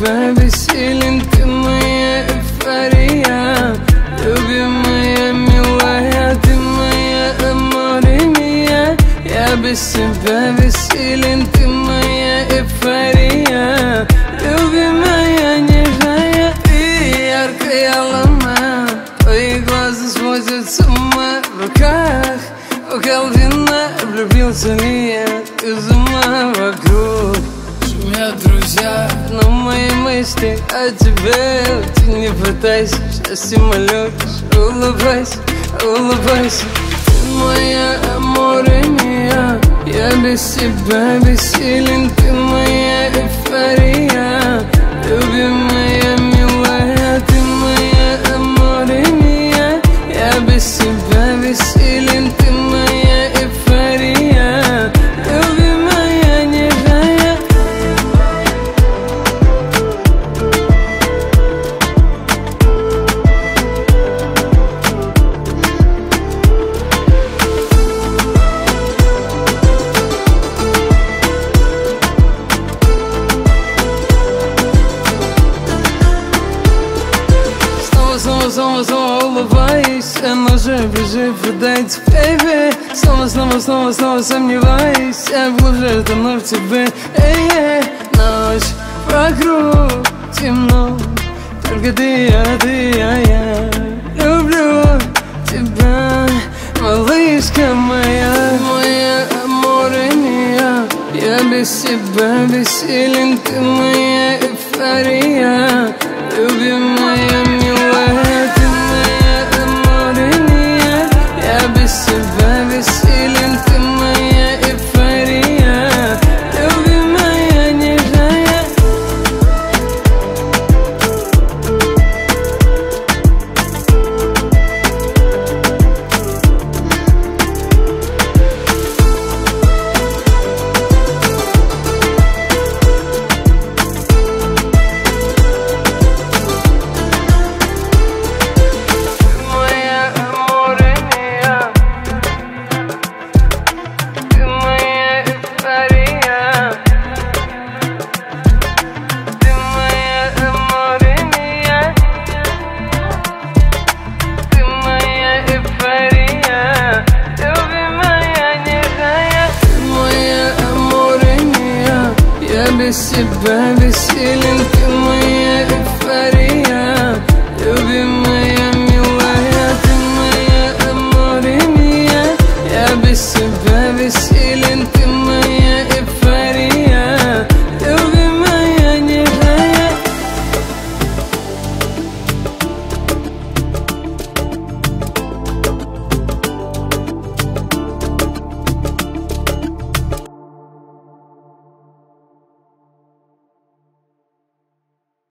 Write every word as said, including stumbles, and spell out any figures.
себя бессилен, ты моя эйфория. Любимая, милая, ты моя аморе мия. Я без себя бессилен, ты моя эйфория. Любимая, нежная и яркая луна. Твои глаза сводят с ума. В руках бокал вина. Влюбился ли я из ума? Вокруг шумят друзья, но мои мысли о тебе. Ты не пытайся, счастье молю, улыбайся, улыбайся. Ты моя аморе мия. Я без тебя бессилен, ты моя эйфория. Любимая, милая, ты моя аморе мия. Я без тебя бессилен, ты моя эйфория. Любимая, нежная. Снова, снова улыбаюсь, но же бежи, продайте, бэйби. Снова, снова, снова, снова сомневаюсь, я глубже тону в тебе. Эй, эй, ночь вокруг темно, только ты, я, ты, я, я. Люблю тебя, малышка моя. Моя аморе мия. Я без себя бессилен, ты моя эйфория. Любимая, милая, ты моя аморе мия. Я без себя бессилен, ты моя эйфория. Любимая, нежная. Без себя